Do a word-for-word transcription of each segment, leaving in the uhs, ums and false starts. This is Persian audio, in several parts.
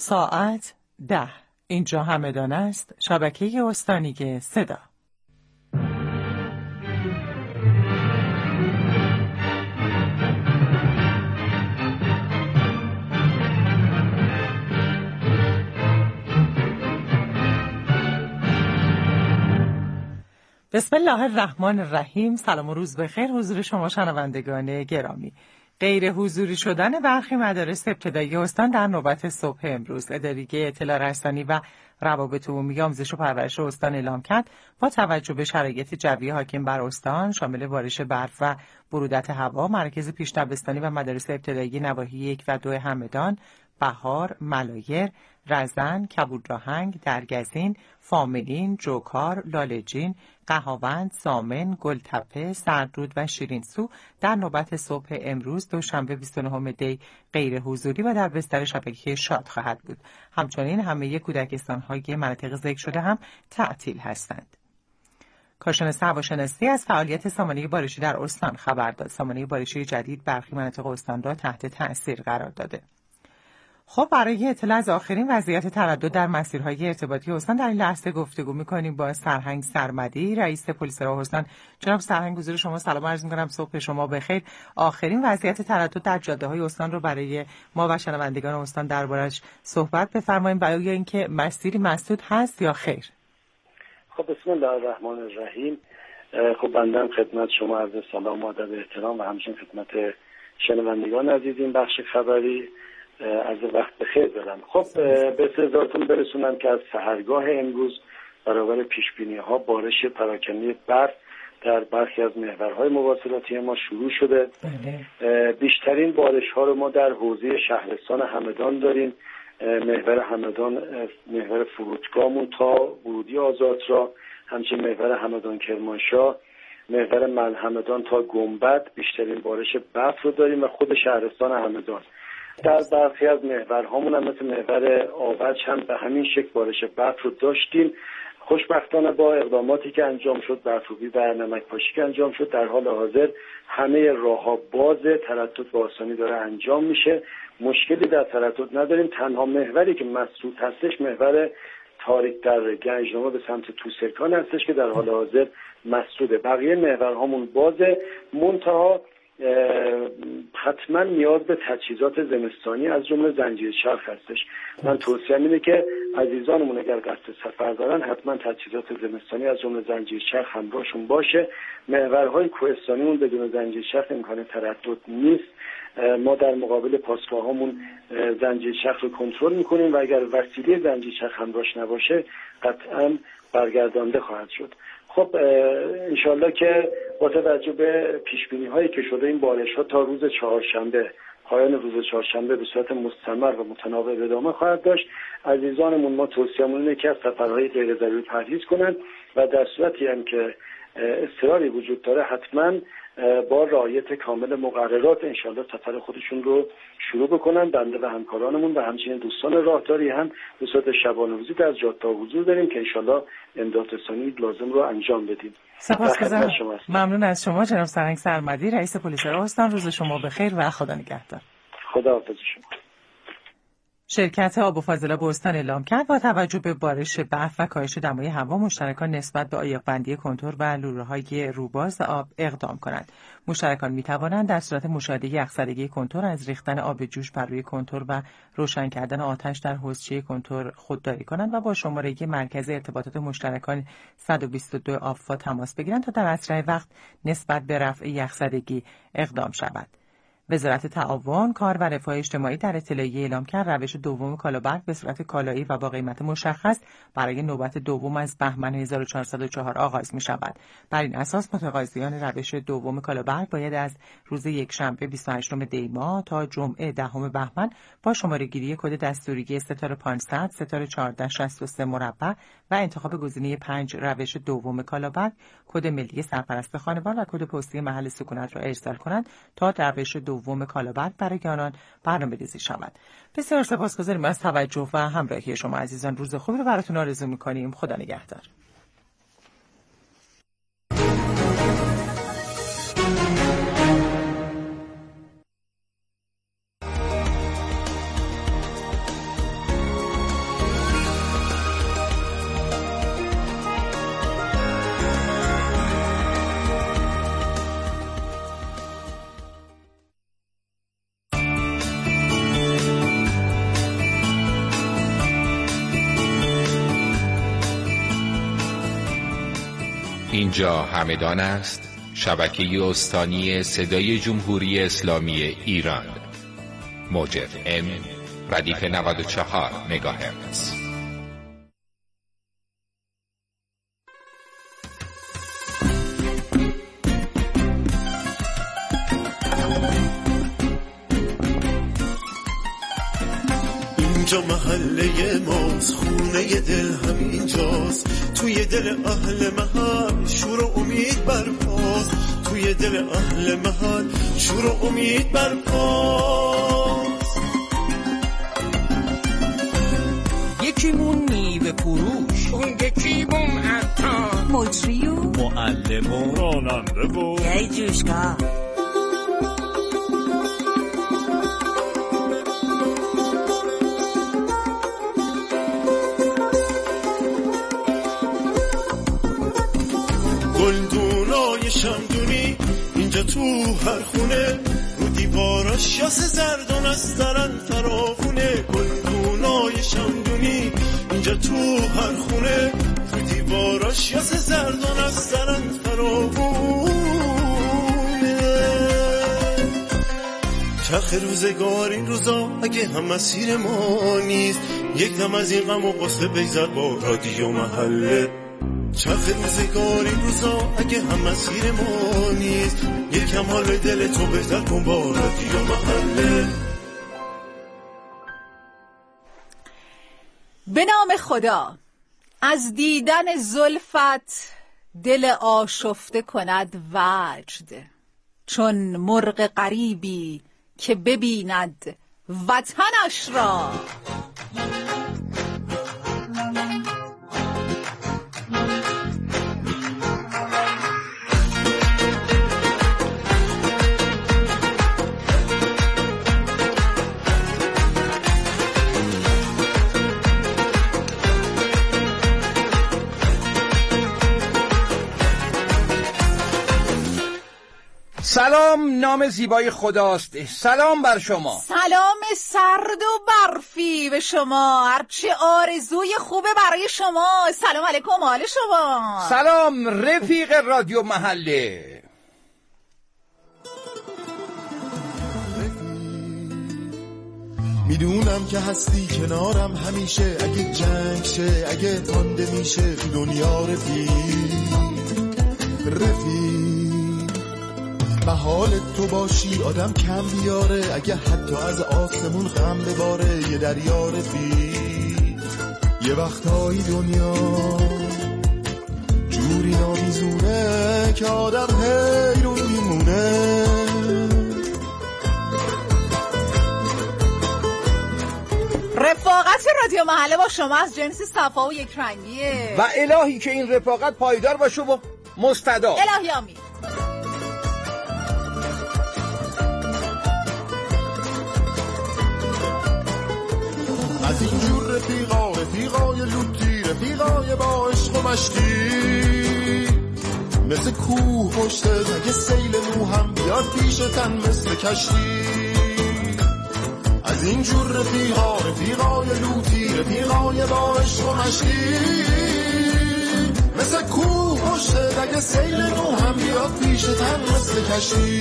ساعت ده. اینجا همدان است، شبکه استانی صدا. بسم الله الرحمن الرحیم. سلام و روز بخیر حضور شما شنوندگان گرامی. غیر حضوری شدن برخی مدارس ابتدایی استان در نوبت صبح امروز، اداره اطلاع رسانی و روابط عمومی آموزش و پرورش استان اعلام کرد با توجه به شرایط جوی حاکم بر استان شامل بارش برف و برودت هوا، مراکز پیش دبستانی و مدارس ابتدایی نواحی یک و دو همدان، بهار، ملایر، رزن، کبودراهنگ، درگزین، فاملین، جوکار، لاله‌جین، قهاوند، زامن، گلتپه، سردرود و شیرینسو در نوبت صبح امروز دوشنبه بیست و نهم دی غیر حضوری و در بستر شبکه شاد خواهد بود. همچنین همه کودکستان‌های مناطق ذکر شده هم تعطیل هستند. کارشناس هواشناسی از فعالیت سامانه بارشی در استان خبر داد. سامانه بارشی جدید برخی مناطق استان را تحت تأثیر قرار داده. خب برای اطلاع از آخرین وضعیت تردد در مسیرهای ارتباطی استان در این لحظه گفتگو می‌کنیم با سرهنگ سرمدی، رئیس پلیس راه استان. جناب سرهنگ حضور شما، سلام عرض می‌کنم، صبح شما بخیر. آخرین وضعیت تردد در جاده‌های استان رو برای ما و شنوندگان استان دربارش صحبت بفرمایید، برای اینکه مسیری مسدود هست یا خیر. خب بسم الله الرحمن الرحیم. خب بنده خدمت شما عرض سلام و ادب احترام و همچنین خدمت شنوندگان عزیز این بخش خبری از وقت بخیر دارم. خب به سزاتون برسونم که از سحرگاه امروز برابر پیشبینی ها بارش پراکنده برف در برخی از محورهای مواصلاتی ما شروع شده. بیشترین بارش ها رو ما در حوزه شهرستان همدان داریم. محور همدان، محور فرودگاهمون تا ورودی آزاد را، همچنین محور همدان کرمانشاه، محور ملحمدان تا گنبد بیشترین بارش برف رو داریم و خود شهرستان همدان. در برخی از محورهامون هم مثل محور آوچ هم به همین شکل بارش برف رو داشتیم. خوشبختانه با اقداماتی که انجام شد، برف‌روبی و نمک‌پاشی که انجام شد، در حال حاضر همه راه‌ها بازه، تردد با آسانی داره انجام میشه، مشکلی در تردد نداریم. تنها محوری که مسدود هستش محور تاریک در گنجنامه به سمت توسرکان هستش که در حال حاضر مسدوده. بقیه محورهامون بازه، منتها حتما نیاز به تجهیزات زمستانی از جمله زنجیر چرخ هستش. من توصیه‌ام اینه که عزیزانمون اگر قصد سفر دارن حتما تجهیزات زمستانی از جمله زنجیر چرخ همراهشون باشه. محورهای کوهستانیمون بدون زنجیر چرخ امکان تردد نیست. ما در مقابل پاسگاه‌هامون زنجیر چرخ رو کنترل می‌کنیم و اگر وسیله زنجیر چرخ همراهش نباشه قطعاً برگردانده خواهد شد. خب انشالله که با توجه به پیشبینی هایی که شده این بارش ها تا روز چهارشنبه، پایان روز چهارشنبه به صورت مستمر و متناوب ادامه خواهد داشت. عزیزانمون ما توصیه‌مون اینه که از سفرهای غیر ضروری پرهیز کنند و در صورتی هم که اضطراری وجود داره حتما با رعایت کامل مقررات انشالله سفر خودشون رو شروع بکنن. بنده و همکارانمون و همچنین دوستان راهداری هم به صورت شبانه روزی در جاده‌ها حضور داریم که انشالله امداد رسانی لازم رو انجام بدیم. سپاسگزارم. ممنون از شما جناب سرهنگ سرمدی، رئیس پلیس راه استان. روز شما بخیر و خدا نگهدار. خداحافظ شما. شرکت آب و فاضلاب استان اعلام کرد با توجه به بارش برف و کاهش دمای هوا مشترکان نسبت به عایق‌بندی کنتور و لوله‌های روباز آب اقدام کنند. مشترکان می‌توانند در صورت مشاهده یخزدگی کنتور از ریختن آب جوش بر روی کنتور و روشن کردن آتش در حوضچه کنتور خودداری کنند و با شماره مرکز ارتباطات مشترکان صد و بیست و دو آفا تماس بگیرند تا در اسرع وقت نسبت به رفع یخزدگی اقدام شود. وزارت تعاون، کار و رفاه اجتماعی در اطلاعیه اعلام کرد روش دوم کالابرق به صورت کالایی و با قیمت مشخص برای نوبت دوم از بهمن هزار و چهارصد و چهار آغاز می شود. بر این اساس متقاضیان روش دوم کالابرق باید از روز یکشنبه بیست و هشتم دی ماه تا جمعه دهم بهمن با شماره گیری کد دستوری ستاره پانصد ستاره چهارده شصت و سه مربع و انتخاب گزینه پنج روش دوم کالابرق کد ملی سرپرست خانوار و کد پستی محل سکونت را ارسال کنند تا روش دوم کالابرق برای آنان برنامه‌ریزی شود. بسیار سپاسگزاریم از توجه و همراهی شما عزیزان. روز خوبی رو براتون آرزو می‌کنیم. خدا نگهدار. اینجا همدان است، شبکه استانی صدای جمهوری اسلامی ایران. موج اف ام ردیف نود و چهار مگاهرتز. اینجا محله ماست، خونه دل همینجاست، توی دل اهل محل شور و امید برپاست، توی دل اهل محل شور و امید برپاست. یکیمون میوه فروش، اون یکیمون عطار، مجری و معلم و راننده و یه جوشگاه. گلدونای شمدونی اینجا تو هر خونه، رو دیواراش یاس زردون از درن فراخونه. گلدونای شمدونی اینجا تو هر خونه، رو دیواراش یاس زردون از درن فراخونه. چرخ روزگار این روزا اگه هم مسیر ما نیست، یک دم از این غم و غصه بگذر با رادیو محله. چرخ روزگار این روزا اگه هم مسیر ما نیست، یکم حال دل تو بهتر کن با رادیو محله. به نام خدا، از دیدن زلفت دل آشفته کند وجد، چون مرغ غریبی که ببیند وطنش را. سلام، نام زیبای خداست. سلام بر شما. سلام سرد و برفی به شما، هرچی آرزوی خوبه برای شما. سلام علیکم، حال شما؟ سلام رفیق رادیو محله. میدونم که هستی کنارم همیشه، اگه جنگ شه اگه مانده میشه تو دنیا. رفیق رفیق به حال تو باشی آدم کم بیاره، اگه حتی از آسمون غم بباره. یه دریا رفیق، یه وقتایی دنیا جوری نامیزونه که آدم حیرون میمونه. رفاقت رادیو محله با شما از جنس صفا و یک رنگیه و الهی که این رفاقت پایدار باشه و مستدام. الهی آمین. از اینجور رفیقا، رفیقای لوتی، رفیقای با عشق و مشتی، مثل کوه پشت اگه سیل نو هم بیاد پیش تن مثل کشتی. از اینجور رفیقا، رفیقای لوتی، رفیقای با عشق و مشتی، مثل کوه پشت اگه سیل نو هم بیاد پیش تن مثل کشتی.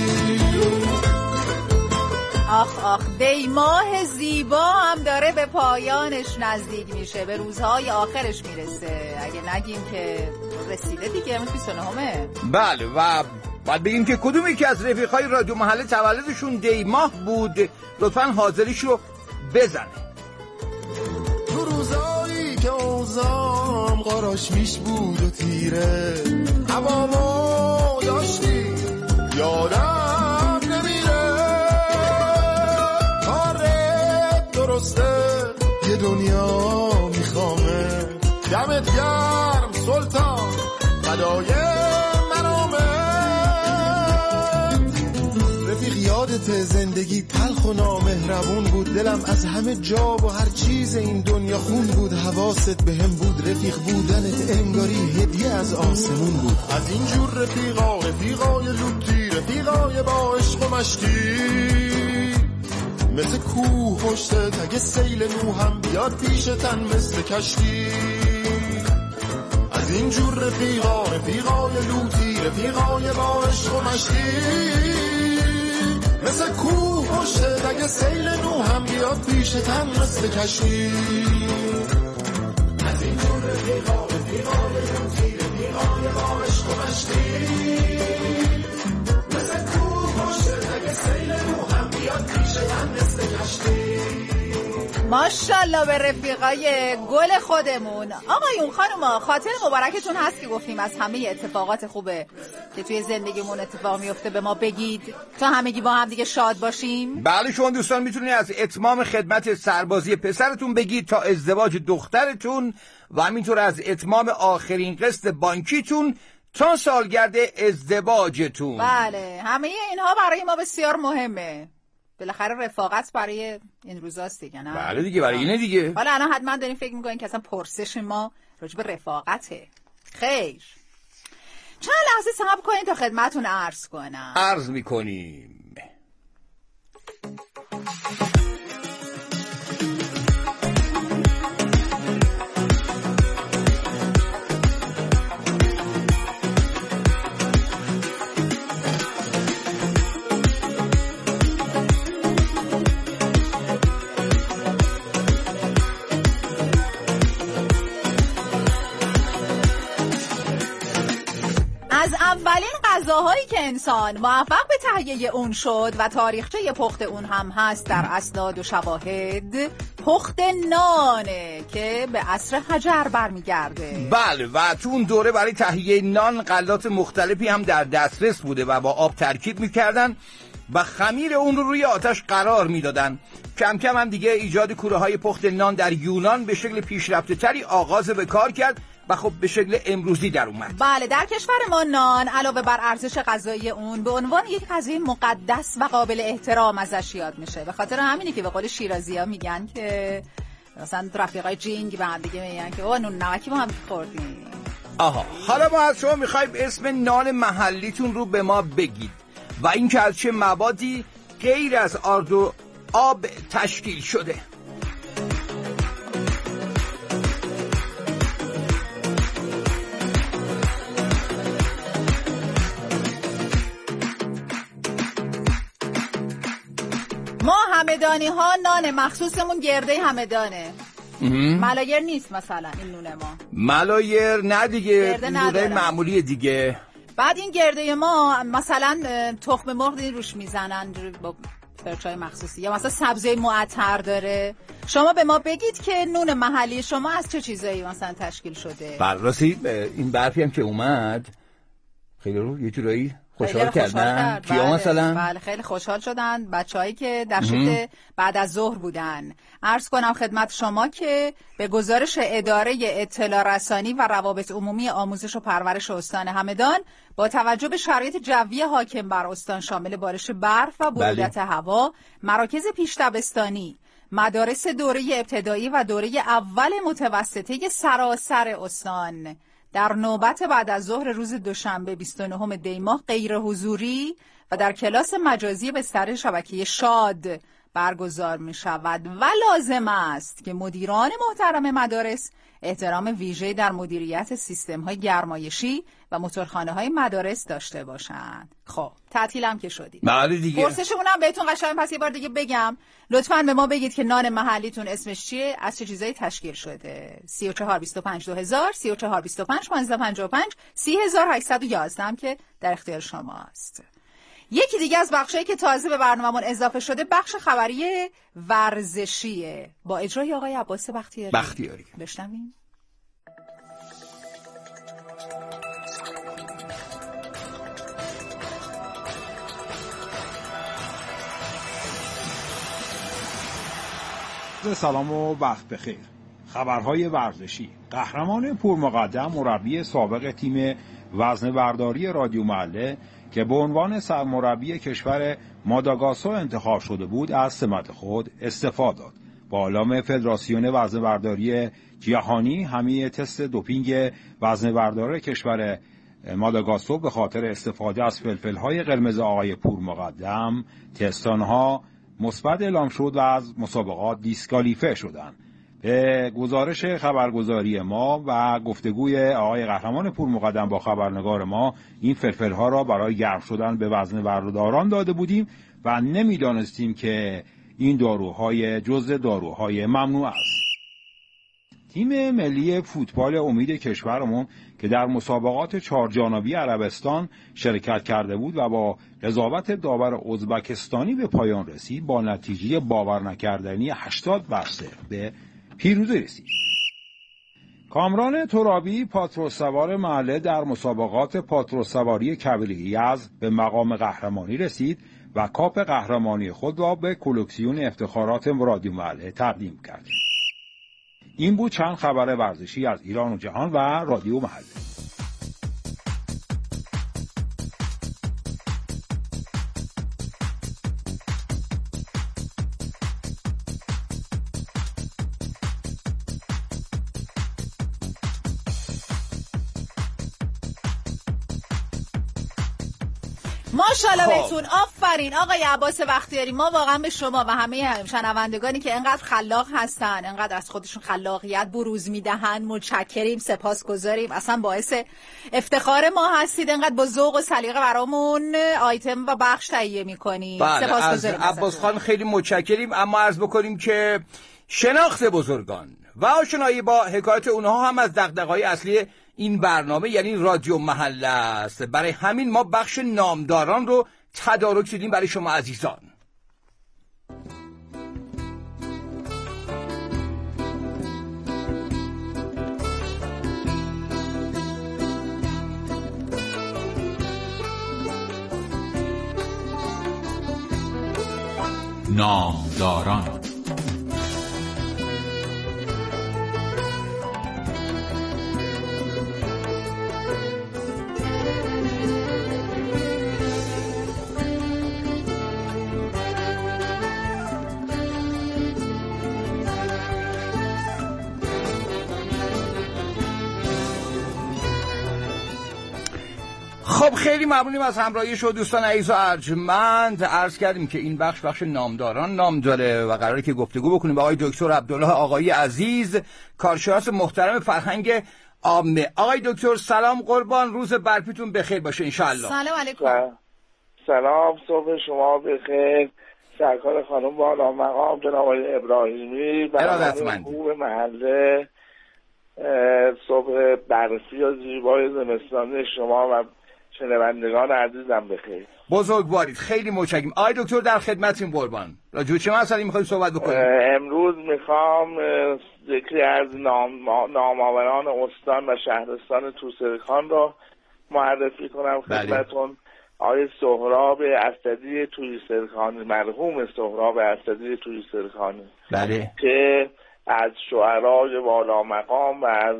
آخ آخ، دی ماه زیبا هم داره به پایانش نزدیک میشه، به روزهای آخرش میرسه. اگه نگیم که رسیده دیگه، امروز بیست و نهمه. بله، و باید بگیم که کدومی که از رفیقای رادیو محله تولدشون دی ماه بود لطفاً حاضریشو بزنه. تو روزایی که اوزام قراش میش بود و تیره، هوامو داشتی یادم نمیره. کارت درسته، یه دنیا میخوامه، دمت گرم سلطان، فدای منامه. رفیق یادت زندگی تلخ و نامهربون بود، دلم از همه جا و هر چیز این دنیا خون بود. حواست به هم بود، رفیق بودنت انگاری هدیه از آسمون بود. از اینجور رفیقا، رفیقای لوتی، رفیقای با عشق و مشتی، مثل کوه پشتت اگه سیل نو هم بیاد پیشتن مثل کشتی. از اینجور رفیقا رفیقای لوتی رفیقای با عشق و مشتی مثل کوه پشته اگه سیل نو هم بیاد پیشتن مثل کشتی از اینجور رفیقا رفیقای لوتی رفیقای با عشق و مشتی مثل کوه پشته اگه سیل نو هم بیاد پیشتن مثل کشتی. ماشاءالله به رفیقای گل خودمون. آقایون خانوما خاطر مبارکتون هست که گفتیم از همه اتفاقات خوبه که توی زندگیمون اتفاق میفته به ما بگید تا همگی با هم دیگه شاد باشیم. بله شما دوستان میتونید از اتمام خدمت سربازی پسرتون بگید تا ازدواج دخترتون و همینطور از اتمام آخرین قسط بانکیتون تا سالگرد ازدواجتون. بله همه اینها برای ما بسیار مهمه. بالاخره رفاقت برای این روزاست دیگه نه؟ بله دیگه برای اینه دیگه. حالا الان حتما دارین فکر میکنین که اصلا پرسش ما راجع به رفاقته. خیر چند لحظه صبر کنین تا خدمتون عرض کنم. عرض میکنیم. از اولین غذاهایی که انسان موفق به تهیه اون شد و تاریخچه پخت اون هم هست در اسناد و شواهد پخت نانه که به عصر حجر برمیگرده. بله و تو اون دوره برای تهیه نان غلات مختلفی هم در دسترس بوده و با آب ترکیب میکردن و خمیر اون رو روی آتش قرار میدادن. کم کم هم دیگه ایجاد کوره های پخت نان در یونان به شکل پیشرفته تری آغاز به کار کرد و خب به شکل امروزی در اومد. بله در کشور ما نان علاوه بر ارزش غذایی اون به عنوان یک غذای مقدس و قابل احترام ازش یاد میشه. به خاطر همینه که به قول شیرازی‌ها میگن که مثلا رفیقای جینگ به هم دیگه میگن که او نون نمکی با هم خوردیم. آها حالا ما از شما میخوایم اسم نان محلیتون رو به ما بگید و اینکه از چه موادی غیر از آرد و آب تشکیل شده. ما همدانی ها نان مخصوصمون گرده همدانه. ملایر نیست مثلا این نون ما. ملایر نه دیگه نونه معمولی دیگه. بعد این گرده ما مثلا تخم مرغ روش میزنن با فرچای مخصوصی یا مثلا سبزی معطر داره. شما به ما بگید که نون محلی شما از چه چیزایی مثلا تشکیل شده. بررسی این برفی هم که اومد خیلی رو یه جورایی خوشحال کردن. کیا بله، مثلا؟ بله خیلی خوشحال شدن بچه‌هایی که در شفت بعد از ظهر بودن. عرض کنم خدمت شما که به گزارش اداره اطلاع رسانی و روابط عمومی آموزش و پرورش استان همدان با توجه به شرایط جوی حاکم بر استان شامل بارش برف و برودت بله. هوا، مراکز پیش دبستانی، مدارس دوره ابتدایی و دوره اول متوسطه سراسر استان در نوبت بعد از ظهر روز دوشنبه بیست و نهم دی ماه غیر حضوری و در کلاس مجازی بستر شبکه شاد برگزار می شود و لازم است که مدیران محترم مدارس احترام ویژه در مدیریت سیستم های گرمایشی و موتورخانه های مدارس داشته باشند. خب تعطیل هم که شدید. بله دیگه. پرسشمون هم بهتون قشنگ پس یه بار دیگه بگم. لطفاً به ما بگید که نان محلیتون اسمش چیه، از چه چیزایی تشکیل شده. سی و چهار بیست و پنج دو هزار، سی و چهار بیست و پنج پانزده پنجاه و پنج، سی هزار و هشتصد و یازده هم که در اختیار شماست. یکی دیگه از بخشایی که تازه به برنامه‌مون اضافه شده بخش خبری ورزشیه با اجرای آقای عباس بختیاری. بختیاری. بشنویم. سلام و وقت بخیر. خبرهای ورزشی. قهرمان پرمقدم مربی سابق تیم وزنه‌برداری رادیو محله که به عنوان سرمربی کشور ماداگاسکار انتخاب شده بود از سمت خود استعفا داد. با اعلام فدراسیون وزنه‌برداری جهانی همه تست دوپینگ وزنه‌برداری کشور ماداگاسکار به خاطر استفاده از فلفل‌های قرمز آقای پورمقدم تست آنها مثبت اعلام شد و از مسابقات دیسکالیفه شدند. گزارش خبرگزاری ما و گفتگوی آقای قهرمان پورمقدم با خبرنگار ما این فلفل‌ها را برای گرم شدن به وزنه برداران داده بودیم و نمیدانستیم که این داروهای جزء داروهای ممنوع است. تیم ملی فوتبال امید کشورمون که در مسابقات چهارجانبی عربستان شرکت کرده بود و با قضاوت داور ازبکستانی به پایان رسید، با نتیجه باور نکردنی هشتاد بر صفر به پیروزی رسید. کامران ترابی پاتروس سوار محله در مسابقات پاتروس سواری کبیر یزد به مقام قهرمانی رسید و کاپ قهرمانی خود را به کلکسیون افتخارات رادیو محله تقدیم کرد. این بود چند خبر ورزشی از ایران و جهان و رادیو محله. ماشاءالله بهتون، آفرین آقای عباس بختیاری. ما واقعا به شما و همه شنوندگانی که انقدر خلاق هستن، انقدر از خودشون خلاقیت بروز میدهن متشکریم، سپاسگزاریم. اصلا باعث افتخار ما هستید، انقدر با ذوق و سلیقه برامون آیتم و بخش تهیه میکنید. سپاسگزاریم. از عباس خان خیلی متشکریم. اما عرض بکنیم که شناخت بزرگان و آشنایی با حکایت اونها هم از دغدغه‌های اصلی این برنامه یعنی رادیو محله است. برای همین ما بخش نامداران رو تدارک دیدیم برای شما عزیزان. نامداران. خب خیلی ممنونیم از همراهی شما دوستان عزیز و ارجمند. عرض کردیم که این بخش بخش نامداران نام داره و قراره که گفتگو بکنیم با آقای دکتر عبدالله آقایی عزیز، کارشناس محترم فرهنگ عامه. آقای دکتر سلام قربان، روز برپیتون بخیر باشه انشالله. سلام علیکم. سلام، صبح شما بخیر. سرکار خانم بالا مقام جناب آقای ابراهیمی، برنامه خوب محله، صبح برفی و زیبای زمستانی شما و شنوندگان عزیزم بخیر. بزرگوارید، خیلی متشکرم. آقای دکتر در خدمتیم قربان. راجع به چه مسئله می‌خواید صحبت بکنیم؟ امروز میخوام یکی از نام نامآوران استان و شهرستان توسرخان را معرفی کنم خدمتتون. آقای سهراب اسدی توسرخانی، مرحوم سهراب اسدی توسرخانی، بله، که از شعرای والا مقام و از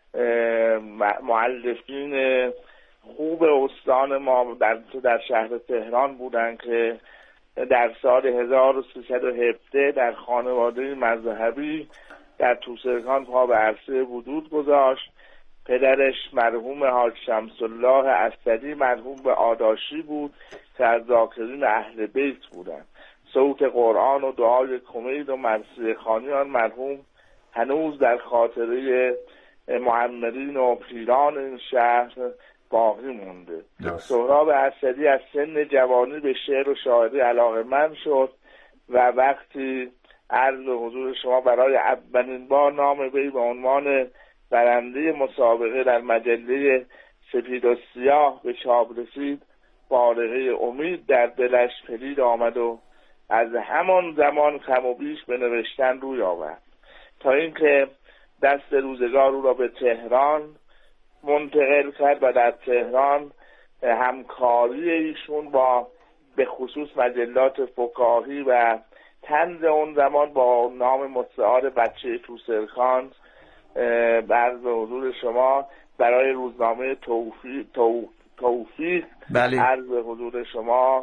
مؤلفین خوب استان ما در در شهر تهران بودن که در سال هزار و سیصد و هفده در خانواده مذهبی در توسرخان پا به عرصه وجود گذاشت. پدرش مرحوم حاج شمس الله اسدی مرحوم به آداشی بود که از ذاکرین اهل بیت بودند. صوت قرآن و دعای کمید و مرثیه خوانی آن مرحوم هنوز در خاطره معمرین و پیران این شهر باقی مونده. سهراب اسدی از سن جوانی به شعر و شاعری علاقه‌مند شد و وقتی عرض حضور شما برای اولین بار نام وی به عنوان برنده مسابقه در مجله سپید و سیاه به چاپ رسید، بارقه امید در دلش پدید آمد و از همان زمان کم و بیش به نوشتن روی آورد تا اینکه دست روزگار او را به تهران منتقل کرد و در تهران همکاری ایشون با به خصوص مجلات فکاهی و طنز اون زمان با نام مستعار بچه توسرخان عرض به حضور شما برای روزنامه توفیق تو، توفیق بله. عرض به حضور شما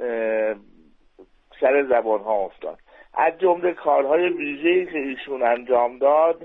سر زبان ها افتاد. از جمله کارهای ویژه‌ای که ایشون انجام داد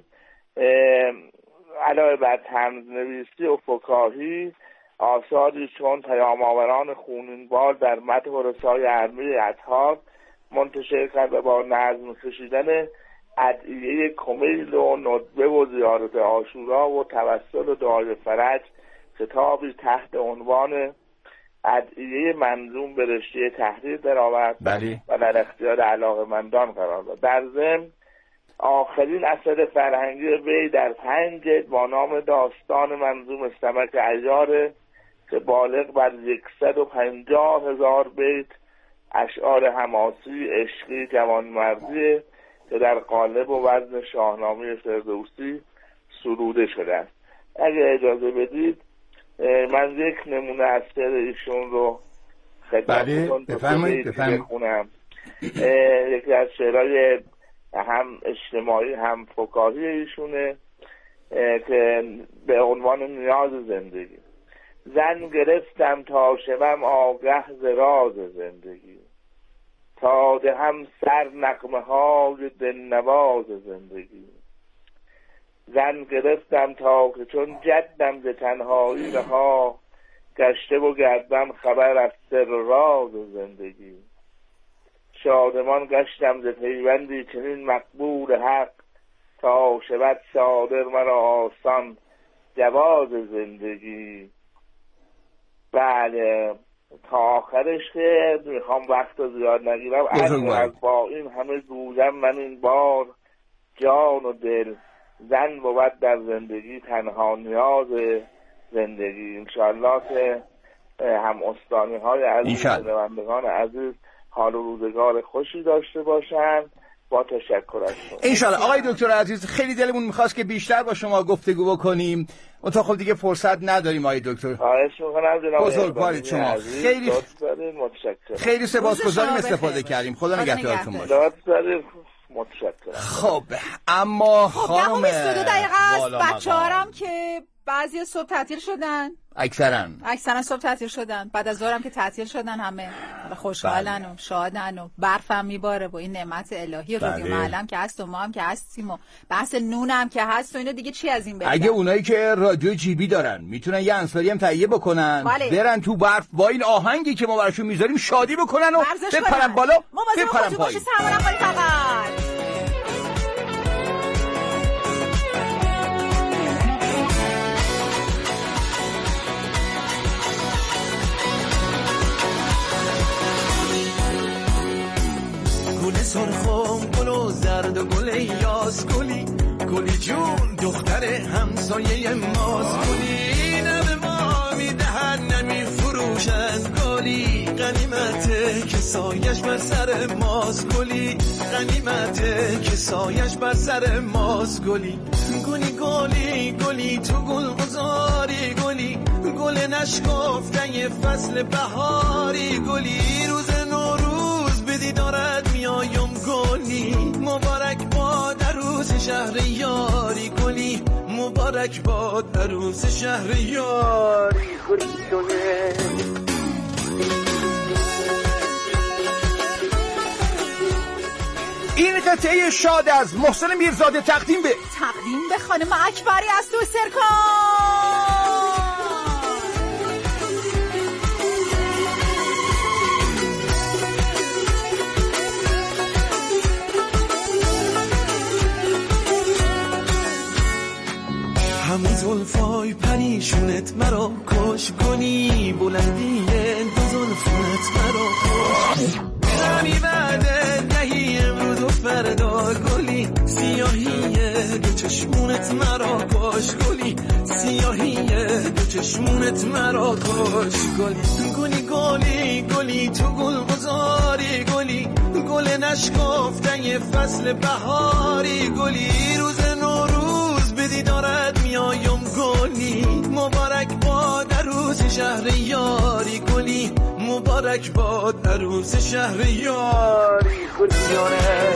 علاوه بر طنز نویسی و فکاهی، آثاری چون پیام آوران خونین بال در متن و رسای ارمی اطهار منتشر کرد و با نظم کشیدن ادعیه کمیل و ندبه و زیارت عاشورا و توسل و دعای فرج کتابی تحت عنوان ادعیه منظوم به رشته تحریر درآورد و در اختیار علاقه‌مندان قرار داد. در ضمن آخرین اثر فرهنگی وی در پنج جلد با نام داستان منظوم سمک عیار که بالغ بر صد و پنجاه هزار بیت اشعار حماسی، عشقی، جوانمردی که در قالب و وزن شاهنامه فردوسی سروده شده است. اگه اجازه بدید من یک نمونه از شعر ایشون رو خدمتتون بخونم. یکی از شعرهای هم اجتماعی هم فکاهی ایشونه که به عنوان نیاز زندگی. زن گرفتم تا شوم آگه ز راز زندگی، تا دهم سر نغمه های دلنواز زندگی. زن گرفتم تا که چون جدم ز تنهایی رها، گشته و گردم خبر از سر راز زندگی. شادمان گشتم ز پیوندی چنین مقبول حق، تا شود صادر مرا آسان جواز زندگی. بله تا آخرش که میخوام وقت رو زیاد نگیرم. از با این همه گویم من این بار، جان و دل زن بود در زندگی تنها نیاز زندگی. انشاءالله که هم استانی های عزیز شنوندگان عزیز حال و روزگار خوشی داشته باشن. با تشکر از شما. انشالله. آقای دکتر عزیز خیلی دلمون میخواست که بیشتر با شما گفتگو بکنیم و تا خب دیگه فرصت نداریم. آقای دکتر خواهش میکنم جناب بزرگوارید شما. خیلی متشکرم. خیلی سپاسگزاریم استفاده کردیم. خدا نگهدارتون باشه. متشکرم. خب اما خب خانم بیست و دو دقیقه است. بچه‌هارم که بعضی صبح تعطیل شدن، اکثرا اکثرا صبح تعطیل شدن، بعد از ظهرم که تعطیل شدن، همه خوشحالن و شادن و برفم میباره و این نعمت الهی رادیو معلم که هست و ما هم که هستیم و بحث نون هم که هست و اینا دیگه چی از این بهتر. اگه اونایی که رادیو جیبی دارن میتونن یه انصاری هم تهیه بکنن، بله. برن تو برف با این آهنگی که ما براشون میذاریم شادی بکنن و بپرن بالا بپرن پایین. سرخم گل و زرد و گل یاس گلی، گلی جون دختر همسایه ماست. گلی نبه ما میدهن نمی فروشن، گلی غنیمته که سایش بر سر ماست. گلی غنیمته که سایش بر سر ماست. گلی گلی گلی گلی تو گل گذاری، گلی گل نشکفته فصل بهاری. گلی روز نوروز بدی دارد میایم، گلی مبارک باد عروس شهر یاری. گلی مبارک باد عروس شهر یاری. گلی شده این قطعه شاد از محسن میرزاده تقدیم به تقدیم به خانم اکبری از تو سرکان. همین زلفای پریشونت مرا کش، گلی بلندی دو زلفت مرا کش. همی بعده نهی امروز و فردا، گلی سیاهی دو چشمونت مرا کش. گلی سیاهی دو چشمونت مرا کش. گلی گلی گلی گلی تو گل گذاری، گلی گل نشکفته فصل بهاری. گلی روز نوروز بدی دارد میایم، گلی مبارک باد عروس شهر یاری. گلی مبارک باد عروس شهر یاری. گلی یاره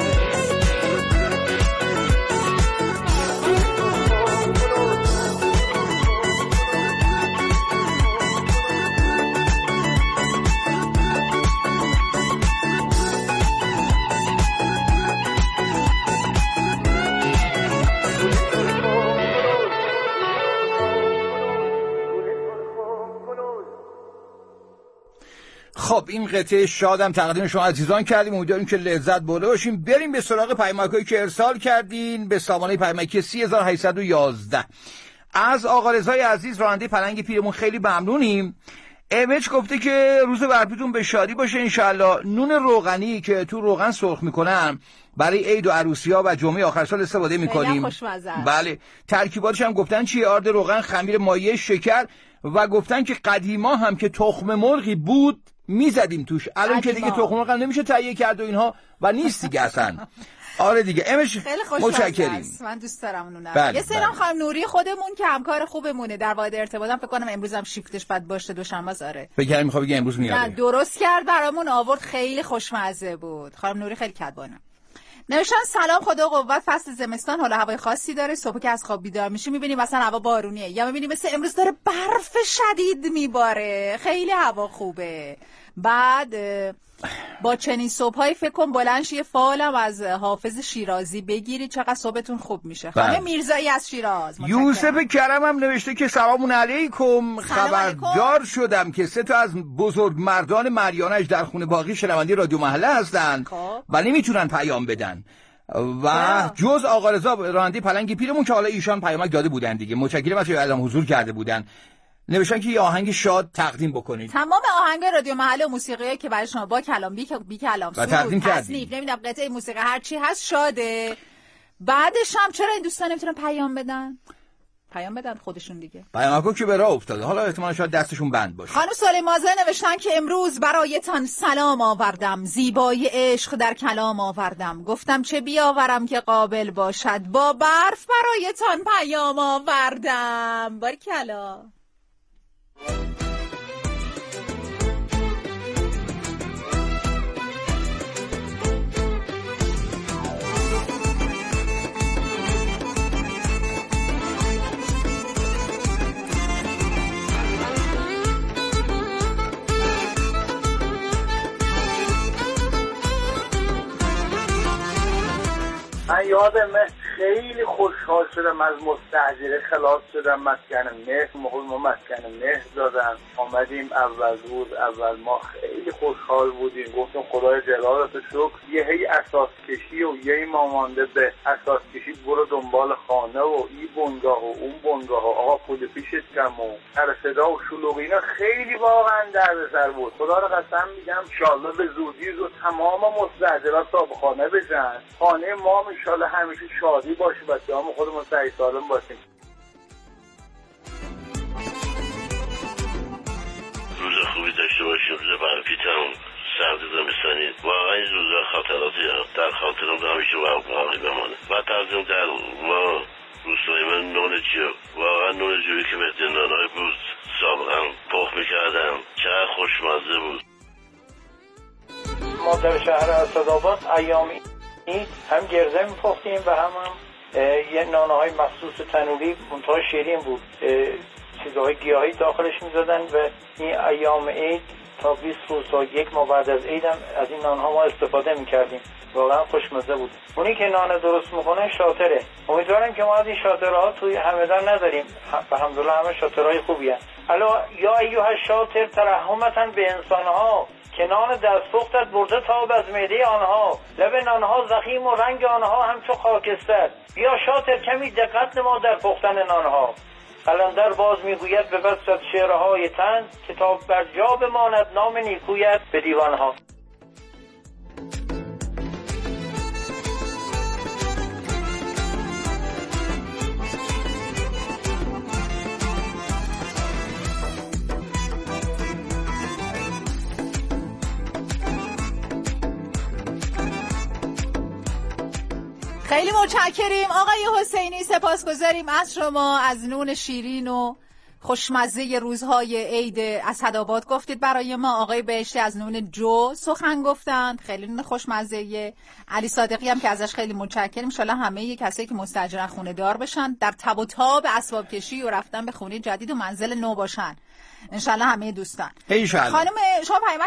خب این قطعه شادم تقدیم شما عزیزان کردیم، امیدواریم که لذت برده باشیم. بریم به سراغ پیامک‌هایی که ارسال کردین به سامانه پیامکی سی هزار و هشتصد و یازده. از آقا رضای عزیز راننده پلنگ پیرمون خیلی ممنونیم. امج گفته که روز برپیتون به شادی باشه انشالله. نون روغنی که تو روغن سرخ میکنن برای عید و عروسی‌ها و جمعه آخر سال استفاده میکنیم. بله، ترکیباتش هم گفتن چیه؟ آرد روغن، خمیر مایع، شکر و گفتن که قدیما هم که تخم مرغی بود میزدیم توش، الان که دیگه تخم مرغ نمیشه تهیه کرد و اینها و نیست دیگه اصلا. آره دیگه. امش متشکریم، من دوست دارم اونو. بله یه سلام خانم نوری خودمون که همکار خوبمونه در واحد ارتباطم، فکر کنم امروز هم شیفتش بد باشه، دوشنبه است. آره فکر کنم میخواد بگه امروز میاد. نه درست کرد برامون آورد، خیلی خوشمزه بود. خانم نوری خیلی کدبانه. نوشتن سلام، خدا قوت، فصل زمستان حالا هوای خاصی داره، صبح که از خواب بیدار میشی میبینیم مثلا هوا بارونیه، یا میبینیم مثل امروز داره برف شدید میباره، خیلی هوا خوبه. بعد با چنین صبحایی فکر کن بلند یه فالم از حافظ شیرازی بگیری، چقدر صبحتون خوب میشه. خانم میرزایی از شیراز. یوسف کرم هم نوشته که سلام علیکم، خبردار شدم که سه تا از بزرگ مردان مریانش در خونه باقی شنونده رادیو محله هستن و نمیتونن پیام بدن و آه. جز آقا رضا راننده پلنگ پیرمون که حالا ایشان پیامک داده بودن دیگه. متشکرم از اینکه الان حضور کرده بودن. نوشتن که یه آهنگ شاد تقدیم بکنید. تمام آهنگ رادیو محله و موسیقیایی که برای شما با کلام بی, بی کلام سرود تصنیف نمیدونم قطعه موسیقی هر چی هست شاده. بعدش هم چرا این دوستان نمیتونن پیام بدن؟ پیام بدن خودشون دیگه. پیامکو که به راه افتاده، حالا احتمالاً شاید دستشون بند باشه. خانم سلیمازه نوشتن که امروز برایتان سلام آوردم، زیبایی عشق در کلام آوردم، گفتم چه بیاورم که قابل باشد، با برف برایتان پیام آوردم. باریکلا. من یادم خیلی خوشحال شدم از مستاجره خلاص شدم، مسکن مهر موقع ما مسکن مهر دادن آمدیم اول روز اول ما خیلی خوشحال بودیم، گفتم خدای جلالت شکر یه هی اساس کشی و یه ما مانده به اساس کشی، برو دنبال خانه و این بنگاه و اون بنگاه و آقا پول پیشت کم و سر صدا و شلوغ اینا خیلی واقعا دردسر بود. خدا رو قسم میگم انشالله به زودی زود تمام مستاجرات صاحب خانه بشن، خانه ما انشالله همیشه شادی باشه، بچه هم خودمون سعی سالم باشیم. روز خوبی داشته باشیم، روز برپیتمون سرد زمستانی، واقعا این روزها خاطراتی در خاطرم همیشه باقی بمانه. و تقدیم در ما روستای من نون جو، واقعا نون جویی که بهتر نانهای بود سابقا پخ میکردم، چقدر خوشمزه بود. ما در شهر اسدآباد ایامی هم گرزه میپختیم و هم هم یه نانه های مخصوص تنوری منتها شیرین بود، چیزهای گیاهی داخلش میزدن و این ایام عید تا بیست روز تا یک ماه بعد از عید هم از این نانه ها ما استفاده میکردیم، واقعا خوشمزه بود. اونی که نان درست میکنه شاطره، امیدوارم که ما از این شاطره ها توی همدان نداریم، الحمدلله همه شاطرهای خوبی هست. الا یا ایها شاطر ترحمتاً به انسانها، که نان دستپختت برده تاب از معده آنها، لب نانها زخیم و رنگ آنها همچو خاکستر، بیا شاطر کمی دقت نما در پختن نانها. قلندر باز میگوید به بسط شعرهای تن، کتاب بر جا بماند نام نیکویت به دیوانها. خیلی متشکریم آقای حسینی، سپاسگزاریم از شما. از نون شیرین و خوشمزه روزهای عید اسدآباد گفتید برای ما. آقای بهشتی از نون جو سخن گفتند، خیلی نون خوشمزه. علی صادقی هم که ازش خیلی متشکریم. ان شاءالله همه کسایی که مستاجرن خونه دار بشن، در تب و تاب اسباب کشی و رفتن به خونه جدید و منزل نو باشن ان شاءالله همه دوستان. ان شاءالله. خانم شما پیام